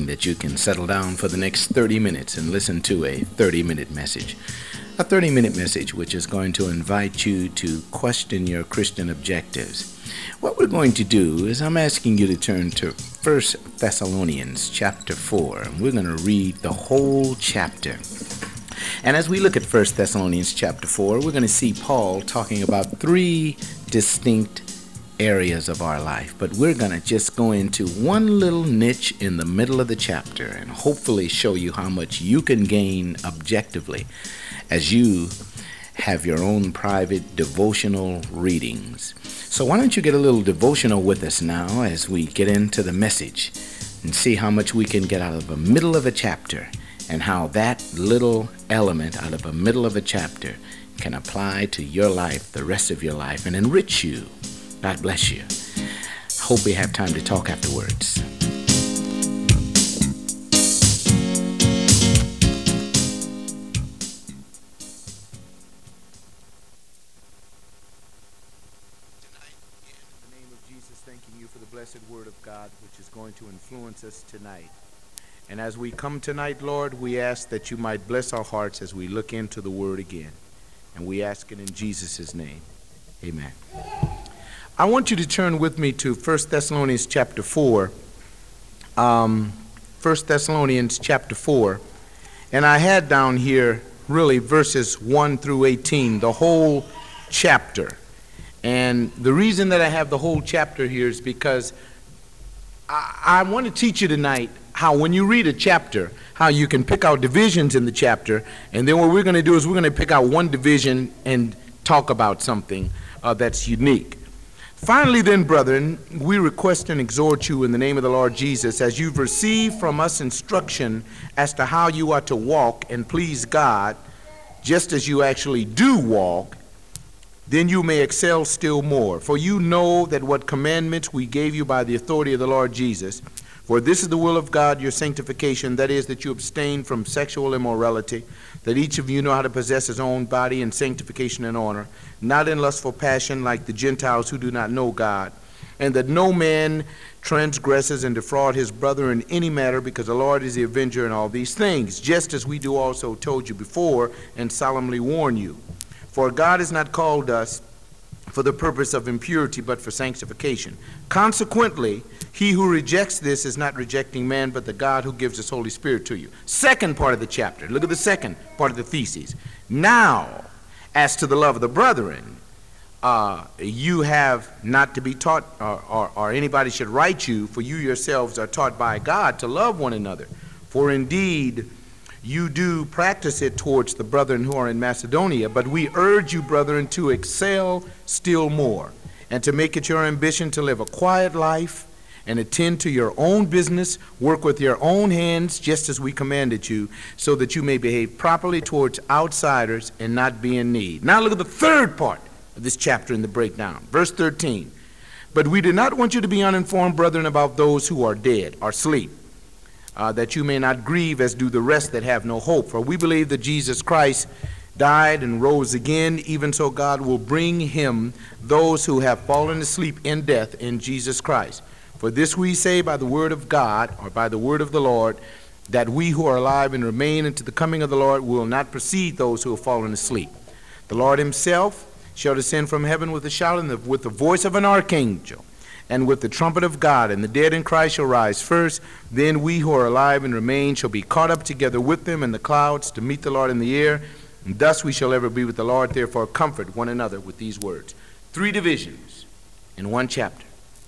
that you can settle down for the next 30 minutes and listen to a 30-minute message. A 30-minute message which is going to invite you to question your Christian objectives. What we're going to do is I'm asking you to turn to 1 Thessalonians chapter 4. And we're going to read the whole chapter. And as we look at 1 Thessalonians chapter 4, we're going to see Paul talking about three distinct areas of our life. But we're going to just go into one little niche in the middle of the chapter and hopefully show you how much you can gain objectively as you have your own private devotional readings. So why don't you get a little devotional with us now as we get into the message and see how much we can get out of the middle of a chapter and how that little element out of the middle of a chapter can apply to your life, the rest of your life, and enrich you. God bless you. Hope we have time to talk afterwards. Thanking you for the blessed word of God, which is going to influence us tonight. And as we come tonight, Lord, we ask that you might bless our hearts as we look into the word again. And we ask it in Jesus' name. Amen. I want you to turn with me to 1 Thessalonians chapter 4. 1 Thessalonians chapter 4. And I had down here really verses 1 through 18, the whole chapter. And the reason that I have the whole chapter here is because I want to teach you tonight how when you read a chapter, how you can pick out divisions in the chapter. And then what we're going to do is we're going to pick out one division and talk about something that's unique. Finally then, brethren, we request and exhort you in the name of the Lord Jesus, as you've received from us instruction as to how you are to walk and please God, just as you actually do walk, then you may excel still more. For you know that what commandments we gave you by the authority of the Lord Jesus. For this is the will of God, your sanctification, that is, that you abstain from sexual immorality, that each of you know how to possess his own body in sanctification and honor, not in lustful passion like the Gentiles who do not know God, and that no man transgresses and defraud his brother in any matter, because the Lord is the avenger in all these things, just as we do also told you before and solemnly warn you. For God has not called us for the purpose of impurity, but for sanctification. Consequently, he who rejects this is not rejecting man, but the God who gives his Holy Spirit to you. Second part of the chapter. Look at the second part of the thesis. Now, as to the love of the brethren, you have not to be taught, or anybody should write you, for you yourselves are taught by God to love one another. For indeed, you do practice it towards the brethren who are in Macedonia, but we urge you, brethren, to excel still more, and to make it your ambition to live a quiet life, and attend to your own business, work with your own hands, just as we commanded you, so that you may behave properly towards outsiders and not be in need. Now look at the third part of this chapter in the breakdown. Verse 13. But we do not want you to be uninformed, brethren, about those who are dead or asleep, that you may not grieve as do the rest that have no hope. For we believe that Jesus Christ died and rose again, even so God will bring him those who have fallen asleep in death in Jesus Christ. For this we say by the word of God, or by the word of the Lord, that we who are alive and remain unto the coming of the Lord will not precede those who have fallen asleep. The Lord himself shall descend from heaven with a shout, and with the voice of an archangel, and with the trumpet of God, and the dead in Christ shall rise first. Then we who are alive and remain shall be caught up together with them in the clouds to meet the Lord in the air, and thus we shall ever be with the Lord. Therefore comfort one another with these words. 3 divisions in one chapter.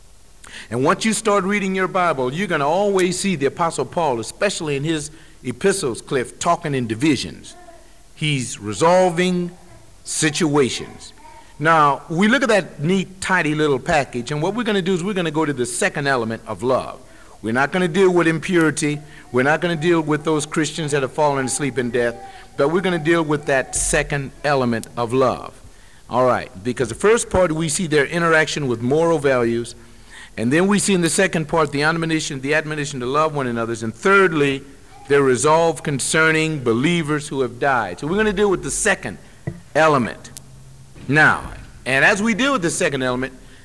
And once you start reading your Bible, you're going to always see the Apostle Paul, especially in his epistles, Cliff, talking in divisions. He's resolving situations. Now, we look at that neat, tidy little package, and what we're going to do is we're going to go to the second element of love. We're not going to deal with impurity. We're not going to deal with those Christians that have fallen asleep in death, but we're going to deal with that second element of love. All right, because the first part, we see their interaction with moral values, and then we see in the second part the admonition to love one another, and thirdly, their resolve concerning believers who have died. So we're going to deal with the second element. Now, and as we deal with the second element,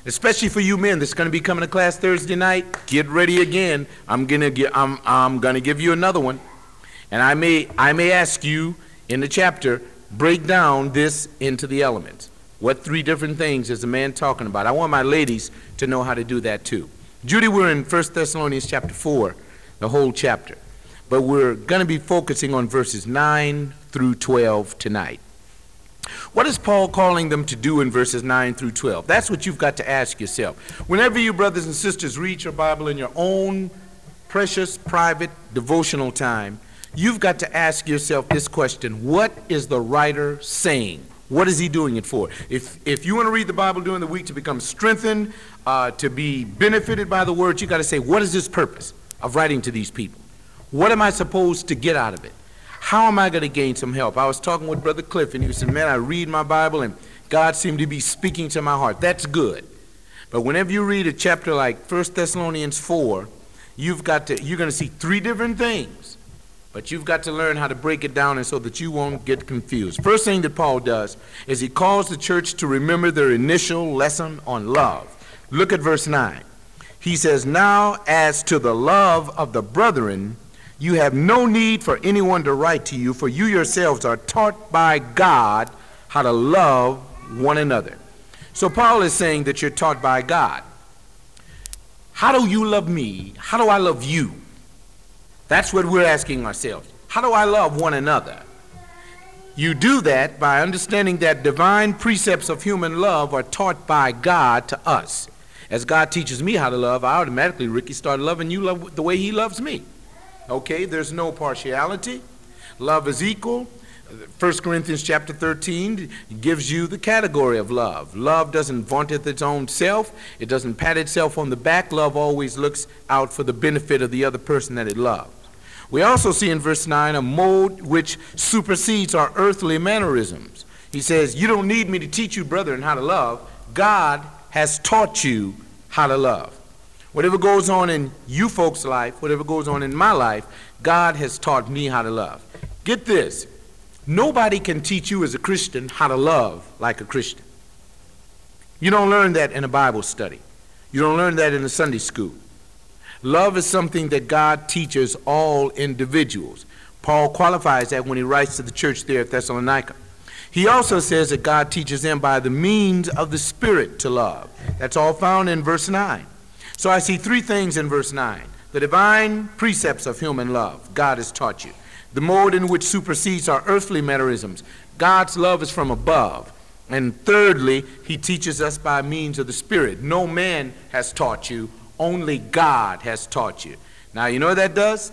Especially for you men that's going to be coming to class Thursday night, get ready again. I'm gonna give you another one, and I may ask you in the chapter, break down this into the elements. What 3 different things is a man talking about? I want my ladies to know how to do that too. Judy, we're in 1 Thessalonians chapter 4, the whole chapter, but we're going to be focusing on verses 9 through 12 tonight. What is Paul calling them to do in verses 9 through 12? That's what you've got to ask yourself. Whenever you brothers and sisters read your Bible in your own precious, private, devotional time, you've got to ask yourself this question: what is the writer saying? What is he doing it for? If you want to read the Bible during the week to become strengthened, to be benefited by the word, you got to say, what is this purpose of writing to these people? What am I supposed to get out of it? How am I going to gain some help? I was talking with Brother Cliff, and he said, man, I read my Bible, and God seemed to be speaking to my heart. That's good. But whenever you read a chapter like 1 Thessalonians 4, you're going to see 3 different things. But you've got to learn how to break it down and so that you won't get confused. First thing that Paul does is he calls the church to remember their initial lesson on love. Look at verse 9. He says, now as to the love of the brethren, you have no need for anyone to write to you, for you yourselves are taught by God how to love one another. So Paul is saying that you're taught by God. How do you love me? How do I love you? That's what we're asking ourselves. How do I love one another? You do that by understanding that divine precepts of human love are taught by God to us. As God teaches me how to love, I automatically, Ricky, start loving you the way he loves me. Okay, there's no partiality. Love is equal. 1 Corinthians chapter 13 gives you the category of love. Love doesn't vaunteth its own self. It doesn't pat itself on the back. Love always looks out for the benefit of the other person that it loves. We also see in verse 9 a mode which supersedes our earthly mannerisms. He says, you don't need me to teach you, brethren, how to love. God has taught you how to love. Whatever goes on in you folks' life, whatever goes on in my life, God has taught me how to love. Get this. Nobody can teach you as a Christian how to love like a Christian. You don't learn that in a Bible study. You don't learn that in a Sunday school. Love is something that God teaches all individuals. Paul qualifies that when he writes to the church there at Thessalonica. He also says that God teaches them by the means of the Spirit to love. That's all found in verse 9. So I see 3 things in verse 9. The divine precepts of human love, God has taught you. The mode in which supersedes our earthly mannerisms, God's love is from above. And thirdly, he teaches us by means of the Spirit. No man has taught you, only God has taught you. Now, you know what that does?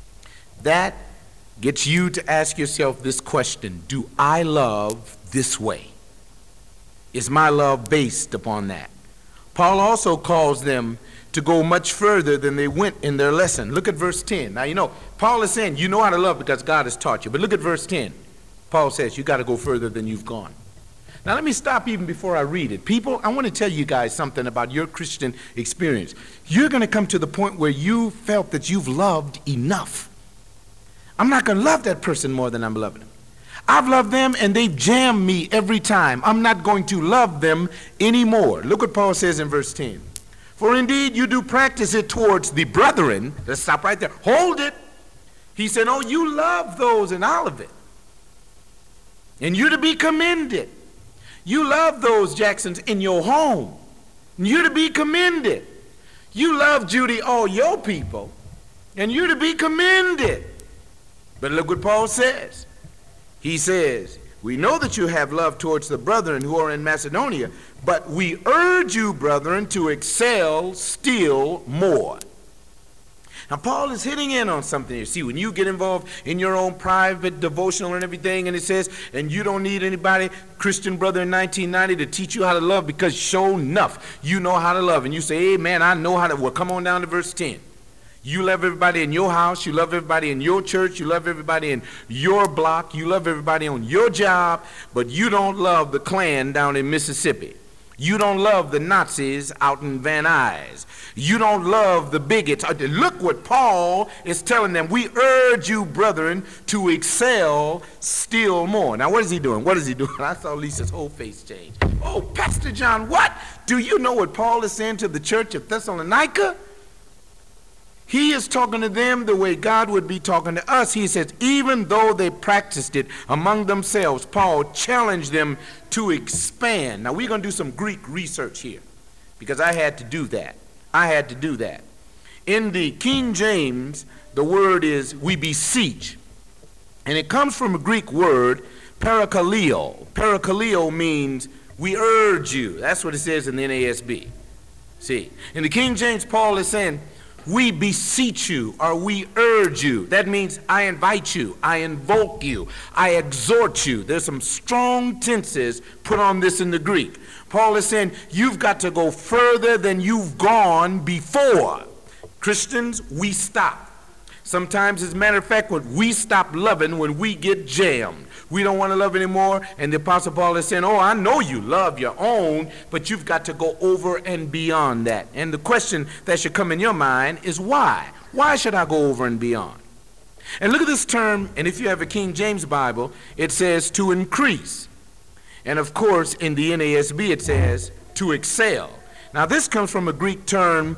That gets you to ask yourself this question: do I love this way? Is my love based upon that? Paul also calls them to go much further than they went in their lesson. Look at verse 10. Now, you know, Paul is saying you know how to love because God has taught you. But look at verse 10. Paul says you got to go further than you've gone. Now, let me stop even before I read it. People, I want to tell you guys something about your Christian experience. You're going to come to the point where you felt that you've loved enough. I'm not going to love that person more than I'm loving them. I've loved them and they've jammed me every time. I'm not going to love them anymore. Look what Paul says in verse 10. For indeed you do practice it towards the brethren. Let's stop right there. Hold it. He said, oh, you love those in Olivet. And you're to be commended. You love those Jacksons in your home. And you're to be commended. You love Judy, all your people. And you're to be commended. But look what Paul says. He says, we know that you have love towards the brethren who are in Macedonia, but we urge you, brethren, to excel still more. Now, Paul is hitting in on something here. See, when you get involved in your own private devotional and everything, and it says, and you don't need anybody, Christian brother in 1990, to teach you how to love, because sure enough, you know how to love. And you say, hey, man, I know how to. Well, come on down to verse 10. You love everybody in your house. You love everybody in your church. You love everybody in your block. You love everybody on your job, but you don't love the Klan down in Mississippi. You don't love the Nazis out in Van Nuys. You don't love the bigots. Look what Paul is telling them. We urge you, brethren, to excel still more. Now, what is he doing? What is he doing? I saw Lisa's whole face change. Oh, Pastor John, what? Do you know what Paul is saying to the church of Thessalonica? He is talking to them the way God would be talking to us. He says, even though they practiced it among themselves, Paul challenged them to expand. Now, we're going to do some Greek research here because I had to do that. In the King James, the word is we beseech. And it comes from a Greek word, parakaleo. Parakaleo means we urge you. That's what it says in the NASB. See, in the King James, Paul is saying, we beseech you, or we urge you. That means I invite you, I invoke you, I exhort you. There's some strong tenses put on this in the Greek. Paul is saying you've got to go further than you've gone before. Christians, we stop. Sometimes, as a matter of fact, we stop loving when we get jammed. We don't want to love anymore, and the Apostle Paul is saying, oh, I know you love your own, but you've got to go over and beyond that. And the question that should come in your mind is why? Why should I go over and beyond? And look at this term, and if you have a King James Bible, it says to increase. And of course, in the NASB, it says to excel. Now, this comes from a Greek term,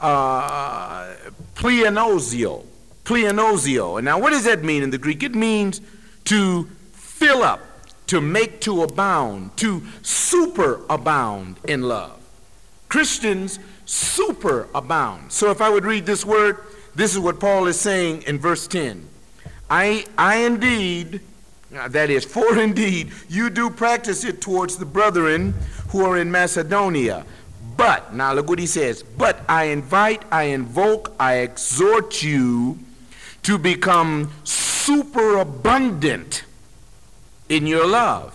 pleonosio. Pleonosio. And now, what does that mean in the Greek? It means to fill up, to make to abound, to superabound in love. Christians superabound. So if I would read this word, this is what Paul is saying in verse 10. I indeed, that is, for indeed, you do practice it towards the brethren who are in Macedonia. But, now look what he says, but I invite, I invoke, I exhort you to become superabundant in your love.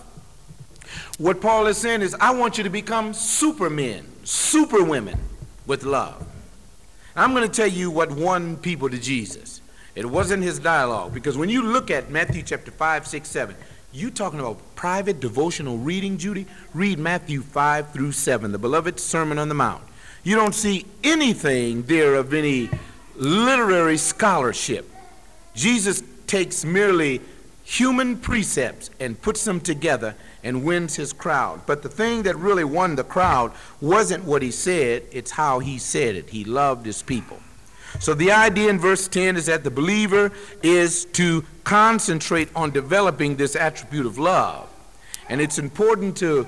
What Paul is saying is, I want you to become supermen, superwomen with love. I'm going to tell you what won people to Jesus. It wasn't his dialogue, because when you look at Matthew chapter 5, 6, 7, you talking about private devotional reading, Judy? Read Matthew 5 through 7, the beloved Sermon on the Mount. You don't see anything there of any literary scholarship. Jesus takes merely human precepts and puts them together and wins his crowd. But the thing that really won the crowd wasn't what he said, it's how he said it. He loved his people. So the idea in verse 10 is that the believer is to concentrate on developing this attribute of love. And it's important to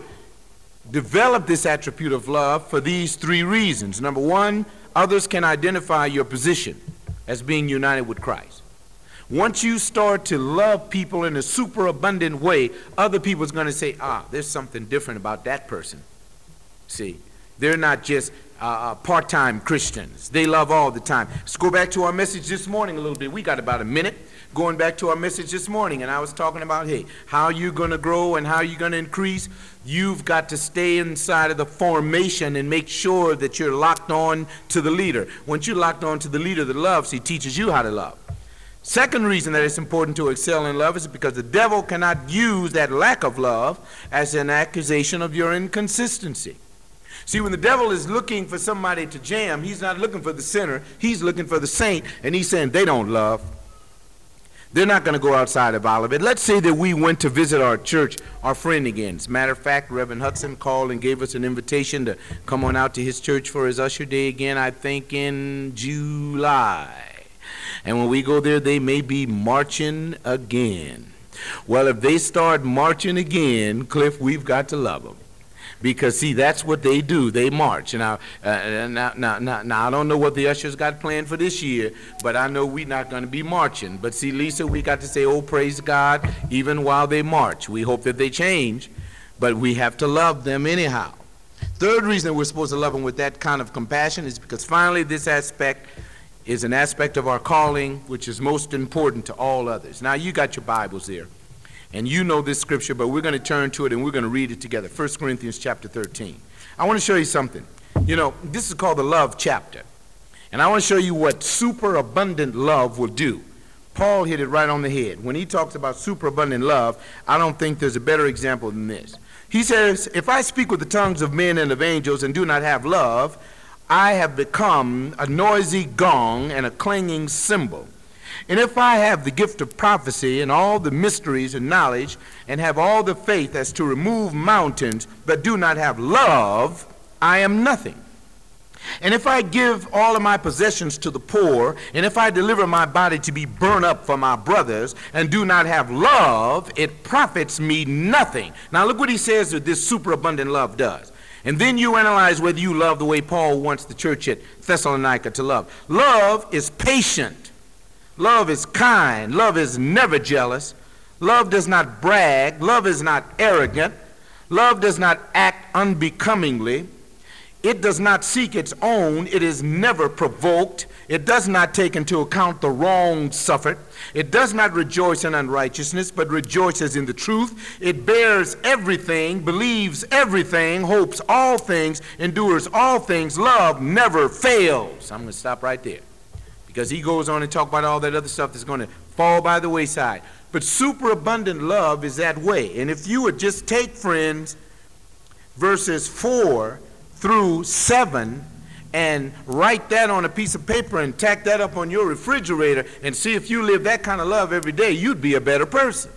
develop this attribute of love for these three reasons. Number one, others can identify your position as being united with Christ. Once you start to love people in a superabundant way, other people are going to say, there's something different about that person. See, they're not just part-time Christians. They love all the time. Let's go back to our message this morning a little bit. We got about a minute. Going back to our message this morning, and I was talking about, how you're going to grow and how you're going to increase. You've got to stay inside of the formation and make sure that you're locked on to the leader. Once you're locked on to the leader that loves, he teaches you how to love. Second reason that it's important to excel in love is because the devil cannot use that lack of love as an accusation of your inconsistency. See, when the devil is looking for somebody to jam, he's not looking for the sinner, he's looking for the saint, and he's saying they don't love. They're not going to go outside of Olivet. Let's say that we went to visit our church, our friend again. As a matter of fact, Reverend Hudson called and gave us an invitation to come on out to his church for his Usher Day again, I think in July. And when we go there, they may be marching again. Well, if they start marching again, Cliff, we've got to love them. Because, see, that's what they do. They march. Now, I don't know what the ushers got planned for this year, but I know we're not going to be marching. But, see, Lisa, we got to say, oh, praise God, even while they march. We hope that they change, but we have to love them anyhow. Third reason that we're supposed to love them with that kind of compassion is because, finally, this aspect is an aspect of our calling which is most important to all others. Now, you got your Bibles there. And you know this scripture, but we're going to turn to it and we're going to read it together. 1 Corinthians chapter 13. I want to show you something. You know, this is called the love chapter. And I want to show you what superabundant love will do. Paul hit it right on the head. When he talks about superabundant love, I don't think there's a better example than this. He says, if I speak with the tongues of men and of angels and do not have love, I have become a noisy gong and a clanging cymbal. And if I have the gift of prophecy and all the mysteries and knowledge and have all the faith as to remove mountains but do not have love, I am nothing. And if I give all of my possessions to the poor, and if I deliver my body to be burned up for my brothers, and do not have love, it profits me nothing. Now look what he says that this superabundant love does. And then you analyze whether you love the way Paul wants the church at Thessalonica to love. Love is patient. Love is kind. Love is never jealous. Love does not brag. Love is not arrogant. Love does not act unbecomingly. It does not seek its own. It is never provoked. It does not take into account the wrong suffered. It does not rejoice in unrighteousness, but rejoices in the truth. It bears everything, believes everything, hopes all things, endures all things. Love never fails. I'm going to stop right there, because he goes on and talk about all that other stuff that's going to fall by the wayside. But superabundant love is that way. And if you would just take, friends, verses 4 through 7 and write that on a piece of paper and tack that up on your refrigerator and see if you live that kind of love every day, you'd be a better person.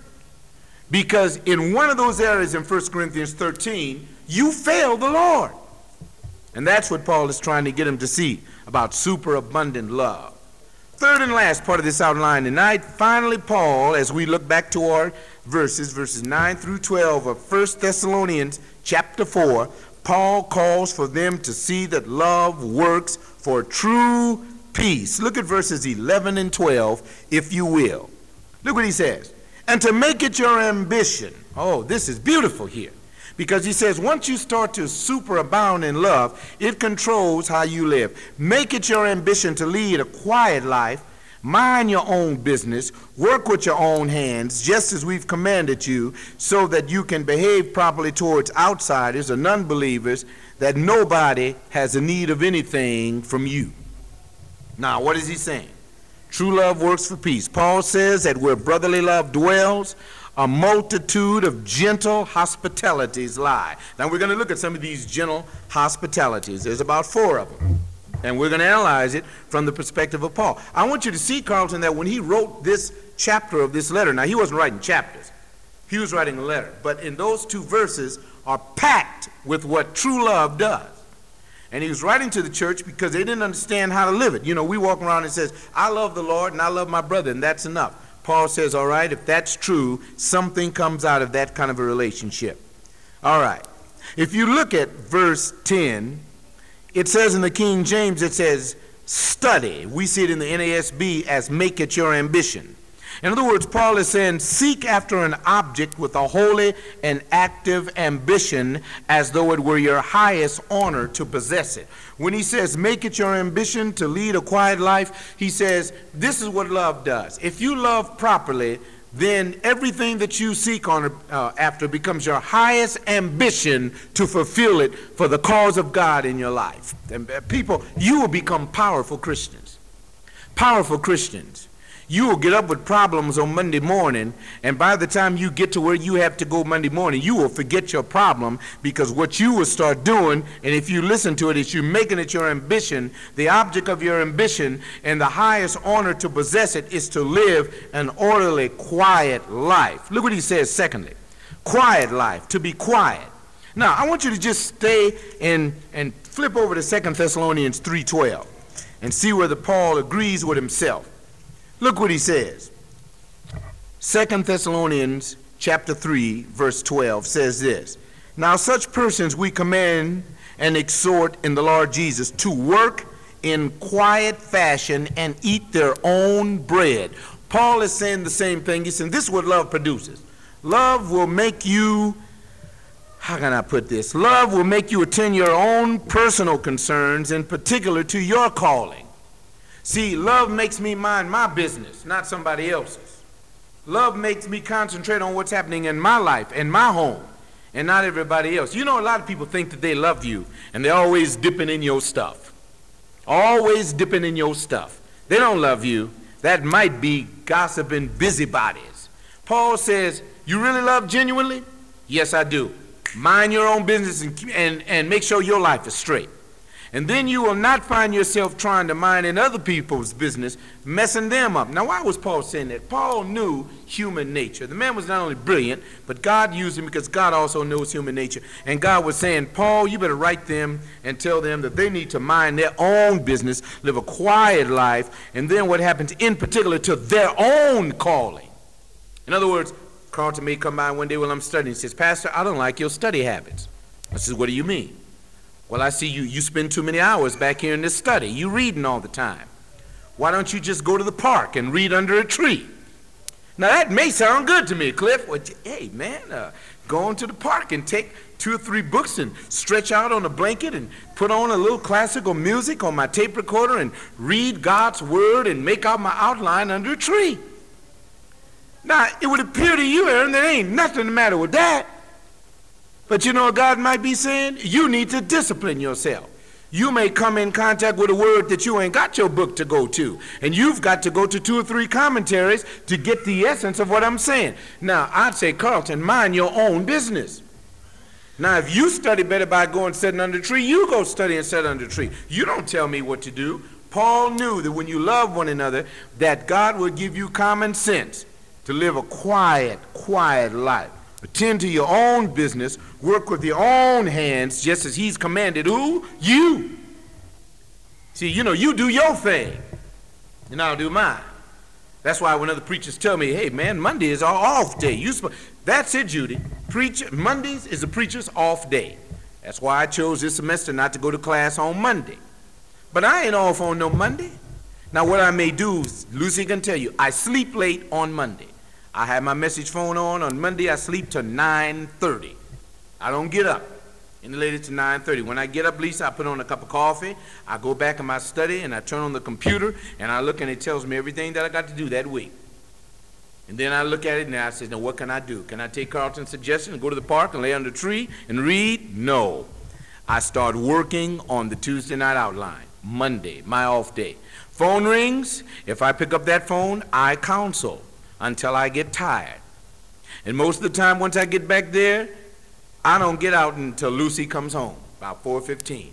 Because in one of those areas in 1 Corinthians 13, you fail the Lord. And that's what Paul is trying to get him to see about superabundant love. Third and last part of this outline tonight, finally Paul, as we look back to our verses 9 through 12 of 1 Thessalonians chapter 4, Paul calls for them to see that love works for true peace. Look at verses 11 and 12, if you will. Look what he says. And to make it your ambition. Oh, this is beautiful here. Because he says once you start to superabound in love, it controls how you live. Make it your ambition to lead a quiet life, mind your own business, work with your own hands, just as we've commanded you, so that you can behave properly towards outsiders or non-believers, that nobody has a need of anything from you. Now, what is he saying? True love works for peace. Paul says that where brotherly love dwells, a multitude of gentle hospitalities lie. Now, we're going to look at some of these gentle hospitalities. There's about 4 of them. And we're going to analyze it from the perspective of Paul. I want you to see, Carlton, that when he wrote this chapter of this letter, now he wasn't writing chapters. He was writing a letter. But in those 2 verses are packed with what true love does. And he was writing to the church because they didn't understand how to live it. You know, we walk around and says, I love the Lord and I love my brother, and that's enough. Paul says, all right, if that's true, something comes out of that kind of a relationship. All right. If you look at verse 10, it says in the King James, it says, study. We see it in the NASB as make it your ambition. In other words, Paul is saying, seek after an object with a holy and active ambition as though it were your highest honor to possess it. When he says, make it your ambition to lead a quiet life, he says, this is what love does. If you love properly, then everything that you seek after becomes your highest ambition to fulfill it for the cause of God in your life. And people, you will become powerful Christians. Powerful Christians. You will get up with problems on Monday morning, and by the time you get to where you have to go Monday morning, you will forget your problem, because what you will start doing, and if you listen to it, is you're making it your ambition, the object of your ambition, and the highest honor to possess it is to live an orderly, quiet life. Look what he says secondly. Quiet life, to be quiet. Now, I want you to just stay and flip over to 2 Thessalonians 3:12 and see whether Paul agrees with himself. Look what he says. 2 Thessalonians chapter 3, verse 12 says this. Now such persons we command and exhort in the Lord Jesus to work in quiet fashion and eat their own bread. Paul is saying the same thing. He's saying this is what love produces. Love will make you, how can I put this? Love will make you attend your own personal concerns, in particular to your calling. See, love makes me mind my business, not somebody else's. Love makes me concentrate on what's happening in my life and my home, and not everybody else. You know, a lot of people think that they love you, and they're always dipping in your stuff. Always dipping in your stuff. They don't love you. That might be gossiping busybodies. Paul says, you really love genuinely? Yes, I do. Mind your own business and make sure your life is straight. And then you will not find yourself trying to mind in other people's business, messing them up. Now, why was Paul saying that? Paul knew human nature. The man was not only brilliant, but God used him because God also knows human nature. And God was saying, Paul, you better write them and tell them that they need to mind their own business, live a quiet life, and then what happens in particular to their own calling. In other words, Carlton may come by one day while I'm studying and says, Pastor, I don't like your study habits. I says, what do you mean? Well, I see you spend too many hours back here in this study. You reading all the time. Why don't you just go to the park and read under a tree? Now, that may sound good to me, Cliff. Well, hey, man, go into the park and take 2 or 3 books and stretch out on a blanket and put on a little classical music on my tape recorder and read God's word and make out my outline under a tree. Now, it would appear to you, Aaron, there ain't nothing the matter with that. But you know what God might be saying? You need to discipline yourself. You may come in contact with a word that you ain't got your book to go to. And you've got to go to 2 or 3 commentaries to get the essence of what I'm saying. Now, I'd say, Carlton, mind your own business. Now, if you study better by going sitting under a tree, you go study and sit under a tree. You don't tell me what to do. Paul knew that when you love one another, that God will give you common sense to live a quiet life. Attend to your own business, work with your own hands, just as he's commanded. Who? You. See, you do your thing, and I'll do mine. That's why when other preachers tell me, hey, man, Monday is our off day. That's it, Judy. Mondays is a preacher's off day. That's why I chose this semester not to go to class on Monday. But I ain't off on no Monday. Now, what I may do, Lucy can tell you, I sleep late on Monday. I have my message phone on Monday. I sleep till 9:30. I don't get up any later to 9:30. When I get up, Lisa, I put on a cup of coffee. I go back in my study and I turn on the computer and I look and it tells me everything that I got to do that week. And then I look at it and I say, now what can I do? Can I take Carlton's suggestion and go to the park and lay under a tree and read? No. I start working on the Tuesday night outline. Monday, my off day. Phone rings. If I pick up that phone, I counsel until I get tired. And most of the time, once I get back there, I don't get out until Lucy comes home, about 4:15.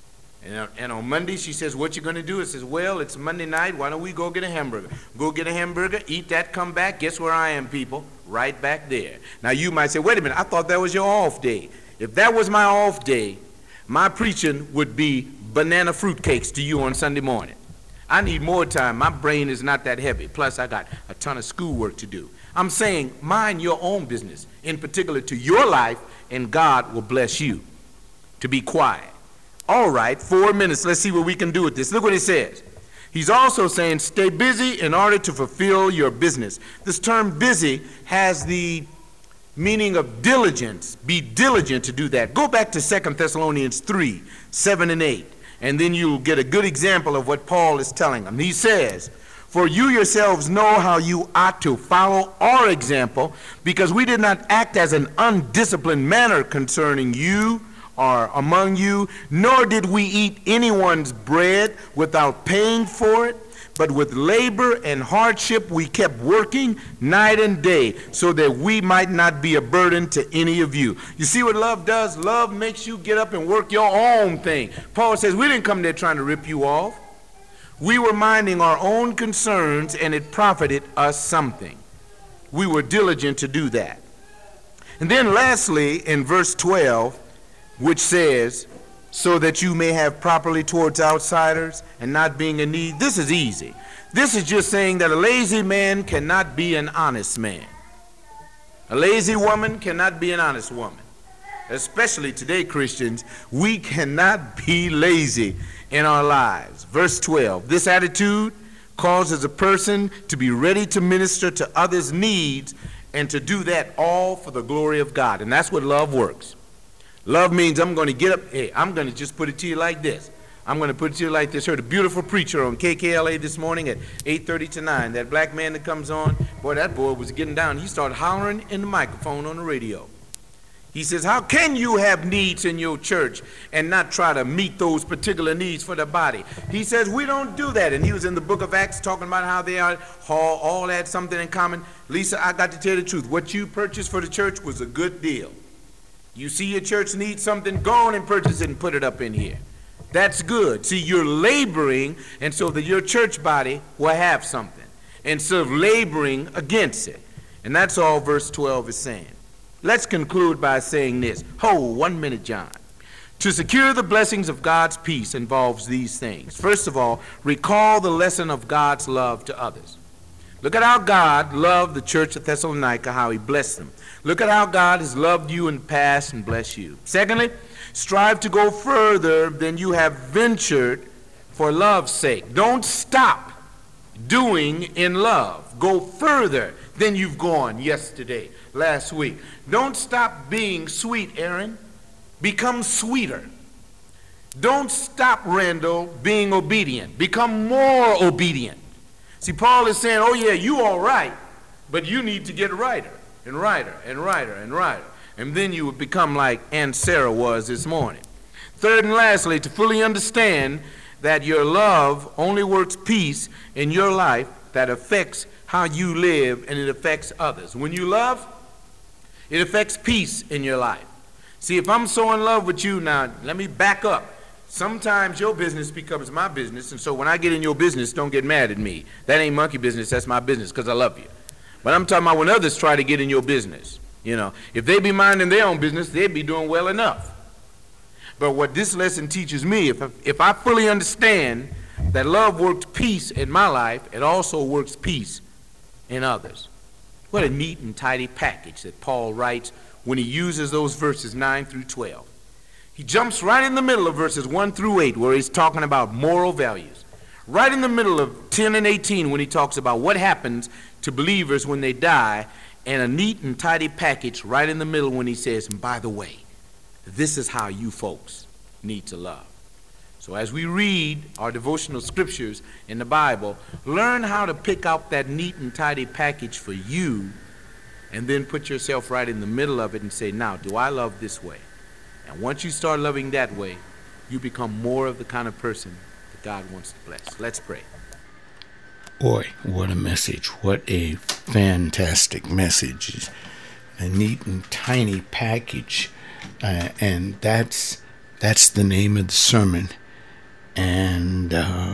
And on Monday, she says, what you going to do? I says, well, it's Monday night. Why don't we go get a hamburger? Go get a hamburger, eat that, come back. Guess where I am, people? Right back there. Now, you might say, wait a minute, I thought that was your off day. If that was my off day, my preaching would be banana fruitcakes to you on Sunday morning. I need more time. My brain is not that heavy. Plus, I got a ton of schoolwork to do. I'm saying mind your own business, in particular to your life, and God will bless you to be quiet. All right, 4 minutes. Let's see what we can do with this. Look what he says. He's also saying stay busy in order to fulfill your business. This term busy has the meaning of diligence. Be diligent to do that. Go back to 2 Thessalonians 3, 7 and 8. And then you'll get a good example of what Paul is telling them. He says, for you yourselves know how you ought to follow our example, because we did not act as an undisciplined manner concerning you or among you, nor did we eat anyone's bread without paying for it. But with labor and hardship we kept working night and day so that we might not be a burden to any of you. You see what love does? Love makes you get up and work your own thing. Paul says we didn't come there trying to rip you off. We were minding our own concerns and it profited us something. We were diligent to do that. And then lastly in verse 12, which says, so that you may have properly towards outsiders and not being in need. This is easy. This is just saying that a lazy man cannot be an honest man. A lazy woman cannot be an honest woman. Especially today, Christians, we cannot be lazy in our lives. Verse 12, this attitude causes a person to be ready to minister to others' needs and to do that all for the glory of God. And that's what love works. Love means I'm going to get up. Hey, I'm going to just put it to you like this. I'm going to put it to you like this. Heard a beautiful preacher on KKLA this morning at 8:30 to 9. That black man that comes on, boy, that boy was getting down. He started hollering in the microphone on the radio. He says, how can you have needs in your church and not try to meet those particular needs for the body? He says, we don't do that. And he was in the book of Acts talking about how they all had something in common. Lisa, I got to tell you the truth. What you purchased for the church was a good deal. You see your church needs something, go on and purchase it and put it up in here. That's good. See, you're laboring, and so that your church body will have something instead of laboring against it. And that's all verse 12 is saying. Let's conclude by saying this. Hold 1 minute, John. To secure the blessings of God's peace involves these things. First of all, recall the lesson of God's love to others. Look at how God loved the church at Thessalonica, how he blessed them. Look at how God has loved you in the past and blessed you. Secondly, strive to go further than you have ventured for love's sake. Don't stop doing in love. Go further than you've gone yesterday, last week. Don't stop being sweet, Aaron. Become sweeter. Don't stop, Randall, being obedient. Become more obedient. See, Paul is saying, oh yeah, you all right, but you need to get righter and righter and righter and righter. And then you would become like Aunt Sarah was this morning. Third and lastly, to fully understand that your love only works peace in your life that affects how you live and it affects others. When you love, it affects peace in your life. See, if I'm so in love with you now, let me back up. Sometimes your business becomes my business, and so when I get in your business, don't get mad at me. That ain't monkey business, that's my business, because I love you. But I'm talking about when others try to get in your business. You know, if they be minding their own business, they'd be doing well enough. But what this lesson teaches me, if I fully understand that love works peace in my life, it also works peace in others. What a neat and tidy package that Paul writes when he uses those verses 9 through 12. He jumps right in the middle of verses 1 through 8 where he's talking about moral values. Right in the middle of 10 and 18 when he talks about what happens to believers when they die, and a neat and tidy package right in the middle when he says, and by the way, this is how you folks need to love. So as we read our devotional scriptures in the Bible, learn how to pick out that neat and tidy package for you, and then put yourself right in the middle of it and say, now, do I love this way? And once you start loving that way, you become more of the kind of person that God wants to bless. Let's pray. Boy, what a message. What a fantastic message. A neat and tiny package. And that's the name of the sermon. And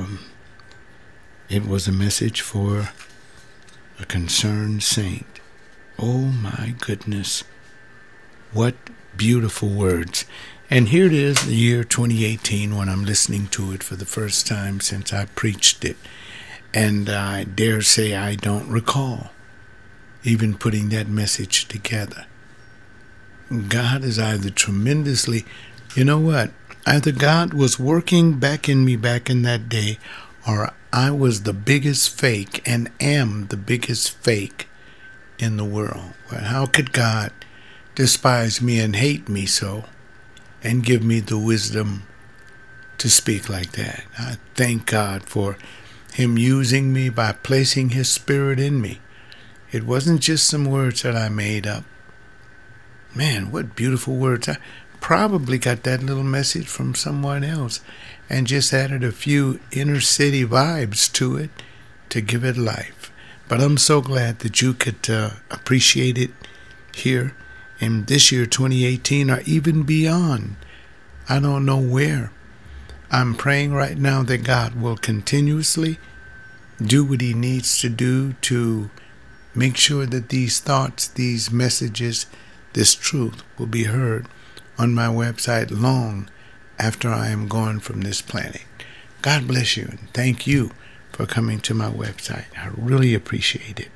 it was a message for a concerned saint. Oh my goodness. What beautiful words. And here it is, the year 2018, when I'm listening to it for the first time since I preached it. And I dare say I don't recall even putting that message together. God is either tremendously, you know what? Either God was working back in me back in that day, or I was the biggest fake and am the biggest fake in the world. But how could God despise me and hate me so and give me the wisdom to speak like that? I thank God for him using me by placing his spirit in me. It wasn't just some words that I made up. Man, what beautiful words. I probably got that little message from someone else and just added a few inner city vibes to it to give it life. But I'm so glad that you could appreciate it here in this year 2018 or even beyond. I don't know where. I'm praying right now that God will continuously do what he needs to do to make sure that these thoughts, these messages, this truth will be heard on my website long after I am gone from this planet. God bless you, and thank you for coming to my website. I really appreciate it.